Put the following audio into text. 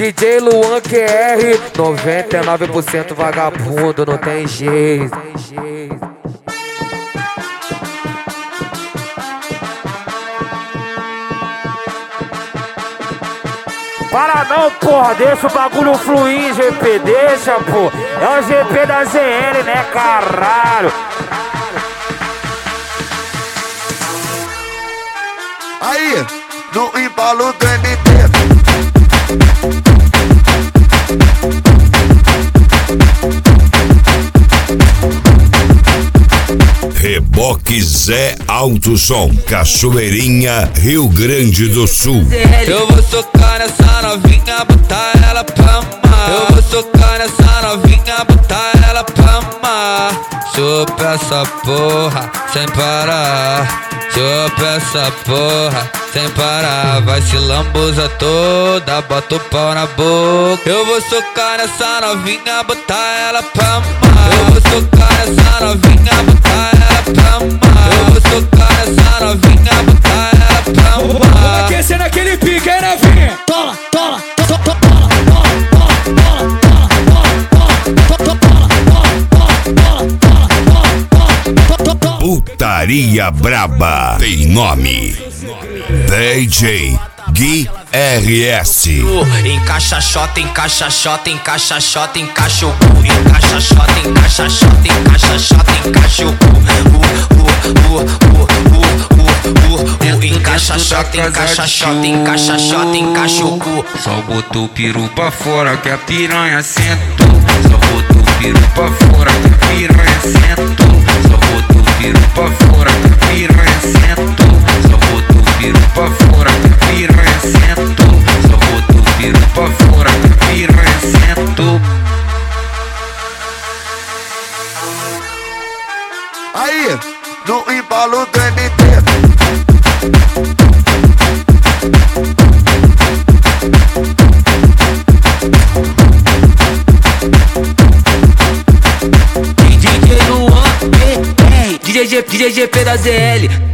DJ Luan QR, 99% vagabundo, não tem jeito. Para não, porra, deixa o bagulho fluir, GP, deixa, pô. É o GP da ZL, né, caralho? Aí, no embalo do MT. Reboque Zé Alto Som, Cachoeirinha, Rio Grande do Sul. Eu vou socar nessa novinha, botar ela pra amar. Eu vou socar nessa novinha, botar ela pra amar. Chupa essa porra sem parar. Chupa essa porra sem parar. Vai se lambuza toda, bota o pau na boca. Eu vou socar nessa novinha, botar ela pra amar. Eu vou socar nessa novinha, botar ela pra amar. Eu vou socar nessa novinha, botar ela pra amar. Vamos aquecer naquele pique, hein, novinha? Tola, tola, tola, tola, Putaria Braba tem nome. DJ Gui RS. Encaixa xota, encaixa xota, encaixa xota, encaixa o cu. Encaixa xota, encaixa xota, encaixa xota, encaixa o cu. Encaixa xota, encaixa xota, encaixa xota, encaixa o cu. Só botou o peru pra fora que a piranha sentou. Só botou o peru pra fora que a piranha sentou. Só botou o peru pra fora que a piranha sentou. Só botou o peru pra fora que a piranha sentou. Só botou o peru pra fora que a piranha sentou. Aí, no embalo do MT. DJ Luan, DJ GP da ZL.